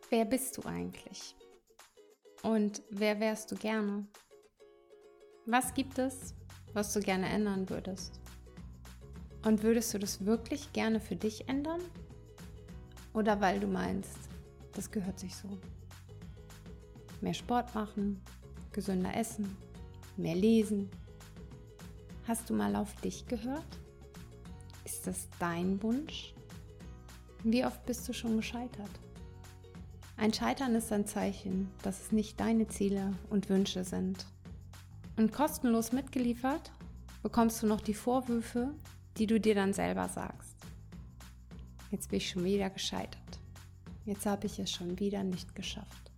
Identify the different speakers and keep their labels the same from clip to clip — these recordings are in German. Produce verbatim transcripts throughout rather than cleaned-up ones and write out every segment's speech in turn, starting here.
Speaker 1: Wer bist du eigentlich? Und wer wärst du gerne? Was gibt es, was du gerne ändern würdest? Und würdest du das wirklich gerne für dich ändern? Oder weil du meinst, das gehört sich so? Mehr Sport machen, gesünder essen, mehr lesen. Hast du mal auf dich gehört? Ist das dein Wunsch? Wie oft bist du schon gescheitert? Ein Scheitern ist ein Zeichen, dass es nicht deine Ziele und Wünsche sind. Und kostenlos mitgeliefert bekommst du noch die Vorwürfe, die du dir dann selber sagst. Jetzt bin ich schon wieder gescheitert. Jetzt habe ich es schon wieder nicht geschafft.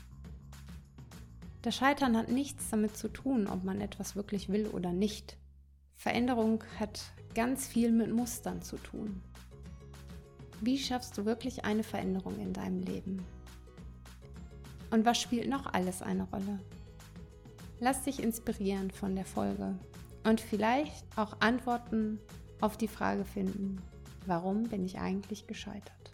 Speaker 1: Das Scheitern hat nichts damit zu tun, ob man etwas wirklich will oder nicht. Veränderung hat ganz viel mit Mustern zu tun. Wie schaffst du wirklich eine Veränderung in deinem Leben? Und was spielt noch alles eine Rolle? Lass dich inspirieren von der Folge und vielleicht auch Antworten auf die Frage finden, warum bin ich eigentlich gescheitert?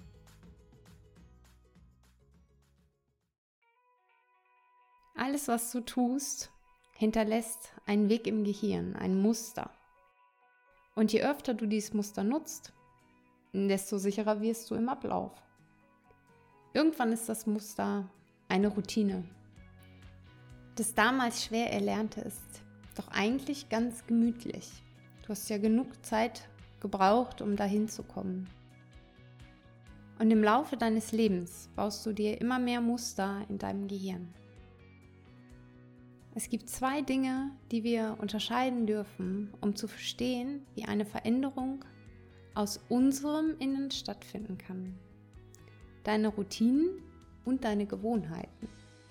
Speaker 1: Alles, was du tust, hinterlässt einen Weg im Gehirn, ein Muster. Und je öfter du dieses Muster nutzt, desto sicherer wirst du im Ablauf. Irgendwann ist das Muster eine Routine. Das damals schwer Erlernte ist doch eigentlich ganz gemütlich. Du hast ja genug Zeit gebraucht, um dahin zu kommen. Und im Laufe deines Lebens baust du dir immer mehr Muster in deinem Gehirn. Es gibt zwei Dinge, die wir unterscheiden dürfen, um zu verstehen, wie eine Veränderung aus unserem Innen stattfinden kann. Deine Routinen und deine Gewohnheiten.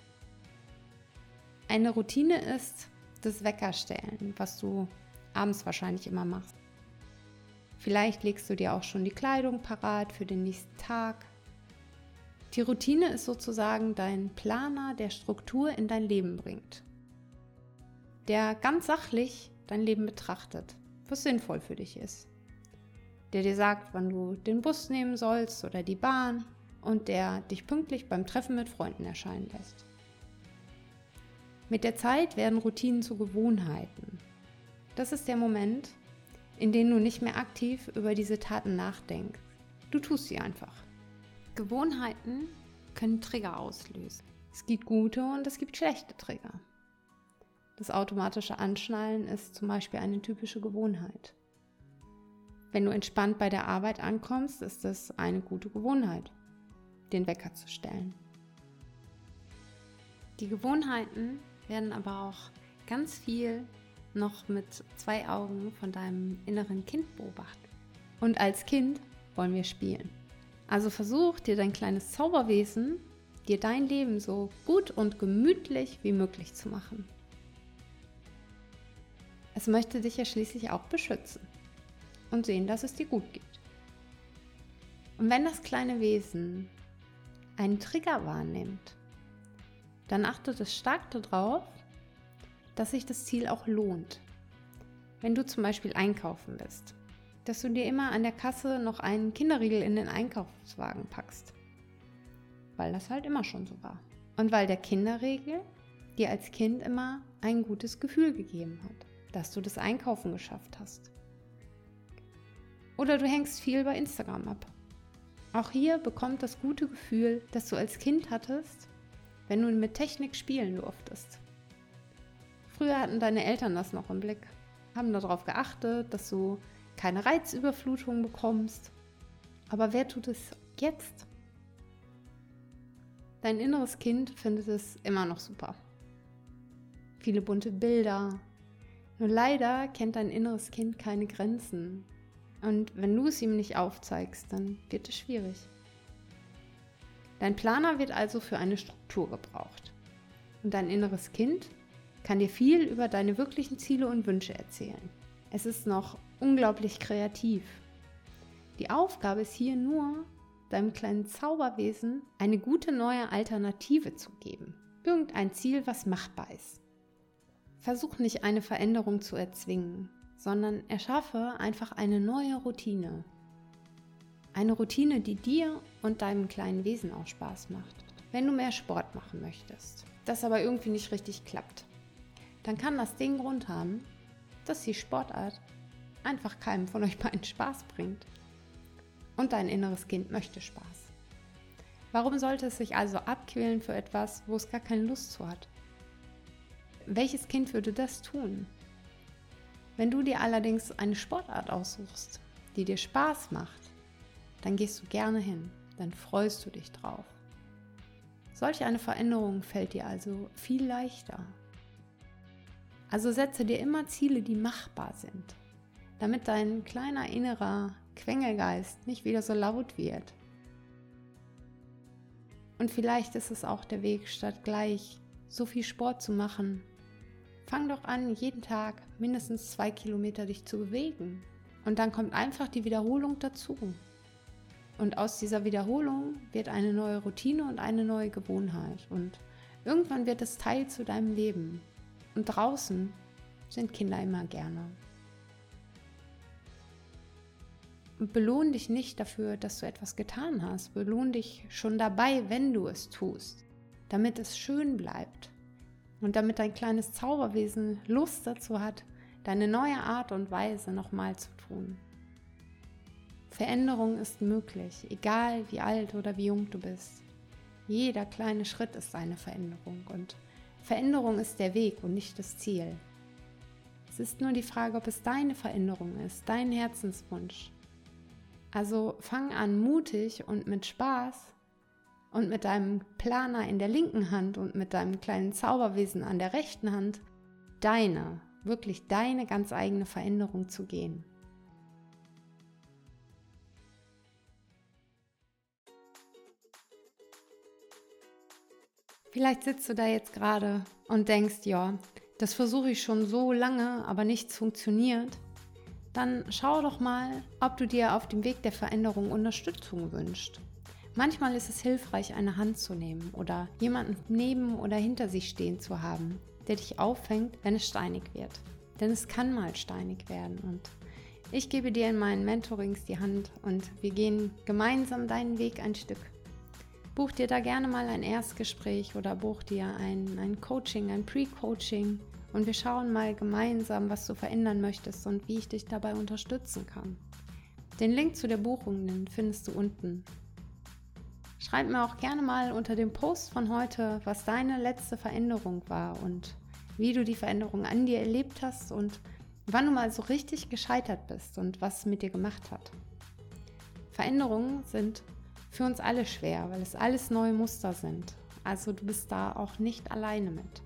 Speaker 1: Eine Routine ist das Weckerstellen, was du abends wahrscheinlich immer machst. Vielleicht legst du dir auch schon die Kleidung parat für den nächsten Tag. Die Routine ist sozusagen dein Planer, der Struktur in dein Leben bringt. Der ganz sachlich dein Leben betrachtet, was sinnvoll für dich ist. Der dir sagt, wann du den Bus nehmen sollst oder die Bahn und der dich pünktlich beim Treffen mit Freunden erscheinen lässt. Mit der Zeit werden Routinen zu Gewohnheiten. Das ist der Moment, in dem du nicht mehr aktiv über diese Taten nachdenkst. Du tust sie einfach. Gewohnheiten können Trigger auslösen. Es gibt gute und es gibt schlechte Trigger. Das automatische Anschnallen ist zum Beispiel eine typische Gewohnheit. Wenn du entspannt bei der Arbeit ankommst, ist es eine gute Gewohnheit, den Wecker zu stellen. Die Gewohnheiten werden aber auch ganz viel noch mit zwei Augen von deinem inneren Kind beobachtet. Und als Kind wollen wir spielen. Also versuch dir dein kleines Zauberwesen, dir dein Leben so gut und gemütlich wie möglich zu machen. Es möchte dich ja schließlich auch beschützen und sehen, dass es dir gut geht. Und wenn das kleine Wesen einen Trigger wahrnimmt, dann achtet es stark darauf, dass sich das Ziel auch lohnt. Wenn du zum Beispiel einkaufen bist, dass du dir immer an der Kasse noch einen Kinderriegel in den Einkaufswagen packst. Weil das halt immer schon so war. Und weil der Kinderriegel dir als Kind immer ein gutes Gefühl gegeben hat, dass du das Einkaufen geschafft hast. Oder du hängst viel bei Instagram ab. Auch hier bekommt das gute Gefühl, das du als Kind hattest, wenn du mit Technik spielen durftest. Früher hatten deine Eltern das noch im Blick, haben darauf geachtet, dass du keine Reizüberflutung bekommst. Aber wer tut es jetzt? Dein inneres Kind findet es immer noch super. Viele bunte Bilder. Nur leider kennt dein inneres Kind keine Grenzen. Und wenn du es ihm nicht aufzeigst, dann wird es schwierig. Dein Planer wird also für eine Struktur gebraucht. Und dein inneres Kind kann dir viel über deine wirklichen Ziele und Wünsche erzählen. Es ist noch unglaublich kreativ. Die Aufgabe ist hier nur, deinem kleinen Zauberwesen eine gute neue Alternative zu geben. Irgendein Ziel, was machbar ist. Versuch nicht eine Veränderung zu erzwingen, sondern erschaffe einfach eine neue Routine. Eine Routine, die dir und deinem kleinen Wesen auch Spaß macht. Wenn du mehr Sport machen möchtest, das aber irgendwie nicht richtig klappt, dann kann das den Grund haben, dass die Sportart einfach keinem von euch beiden Spaß bringt. Und dein inneres Kind möchte Spaß. Warum sollte es sich also abquälen für etwas, wo es gar keine Lust zu hat? Welches Kind würde das tun? Wenn du dir allerdings eine Sportart aussuchst, die dir Spaß macht, dann gehst du gerne hin, dann freust du dich drauf. Solch eine Veränderung fällt dir also viel leichter. Also setze dir immer Ziele, die machbar sind, damit dein kleiner innerer Quengelgeist nicht wieder so laut wird. Und vielleicht ist es auch der Weg, statt gleich so viel Sport zu machen. Fang doch an, jeden Tag mindestens zwei Kilometer dich zu bewegen. Und dann kommt einfach die Wiederholung dazu. Und aus dieser Wiederholung wird eine neue Routine und eine neue Gewohnheit. Und irgendwann wird es Teil zu deinem Leben. Und draußen sind Kinder immer gerne. Und belohn dich nicht dafür, dass du etwas getan hast. Belohn dich schon dabei, wenn du es tust, damit es schön bleibt. Und damit dein kleines Zauberwesen Lust dazu hat, deine neue Art und Weise nochmal zu tun. Veränderung ist möglich, egal wie alt oder wie jung du bist. Jeder kleine Schritt ist eine Veränderung und Veränderung ist der Weg und nicht das Ziel. Es ist nur die Frage, ob es deine Veränderung ist, dein Herzenswunsch. Also fang an, mutig und mit Spaß und mit deinem Planer in der linken Hand und mit deinem kleinen Zauberwesen an der rechten Hand, deine, wirklich deine ganz eigene Veränderung zu gehen. Vielleicht sitzt du da jetzt gerade und denkst, ja, das versuche ich schon so lange, aber nichts funktioniert. Dann schau doch mal, ob du dir auf dem Weg der Veränderung Unterstützung wünschst. Manchmal ist es hilfreich, eine Hand zu nehmen oder jemanden neben oder hinter sich stehen zu haben, der dich auffängt, wenn es steinig wird. Denn es kann mal steinig werden und ich gebe dir in meinen Mentorings die Hand und wir gehen gemeinsam deinen Weg ein Stück. Buch dir da gerne mal ein Erstgespräch oder buch dir ein, ein Coaching, ein Pre-Coaching und wir schauen mal gemeinsam, was du verändern möchtest und wie ich dich dabei unterstützen kann. Den Link zu der Buchung, den findest du unten. Schreib mir auch gerne mal unter dem Post von heute, was deine letzte Veränderung war und wie du die Veränderung an dir erlebt hast und wann du mal so richtig gescheitert bist und was es mit dir gemacht hat. Veränderungen sind für uns alle schwer, weil es alles neue Muster sind. Also du bist da auch nicht alleine mit.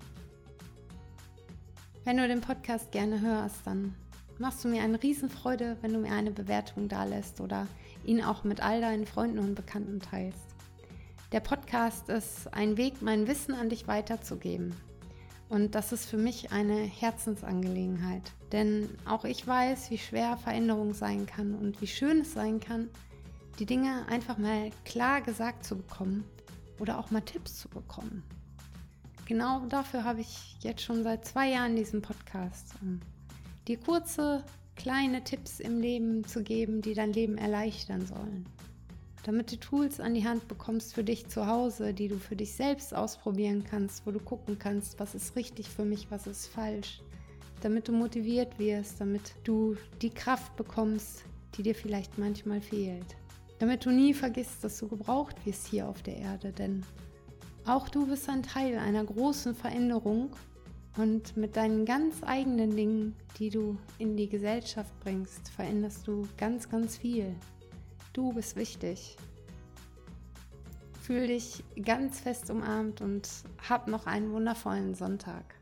Speaker 1: Wenn du den Podcast gerne hörst, dann machst du mir eine Riesenfreude, wenn du mir eine Bewertung dalässt oder ihn auch mit all deinen Freunden und Bekannten teilst. Der Podcast ist ein Weg, mein Wissen an dich weiterzugeben. Und das ist für mich eine Herzensangelegenheit. Denn auch ich weiß, wie schwer Veränderung sein kann und wie schön es sein kann, die Dinge einfach mal klar gesagt zu bekommen oder auch mal Tipps zu bekommen. Genau dafür habe ich jetzt schon seit zwei Jahren diesen Podcast, um dir kurze, kleine Tipps im Leben zu geben, die dein Leben erleichtern sollen. Damit du Tools an die Hand bekommst für dich zu Hause, die du für dich selbst ausprobieren kannst, wo du gucken kannst, was ist richtig für mich, was ist falsch. Damit du motiviert wirst, damit du die Kraft bekommst, die dir vielleicht manchmal fehlt. Damit du nie vergisst, dass du gebraucht wirst hier auf der Erde, denn auch du bist ein Teil einer großen Veränderung und mit deinen ganz eigenen Dingen, die du in die Gesellschaft bringst, veränderst du ganz, ganz viel. Du bist wichtig. Fühl dich ganz fest umarmt und hab noch einen wundervollen Sonntag.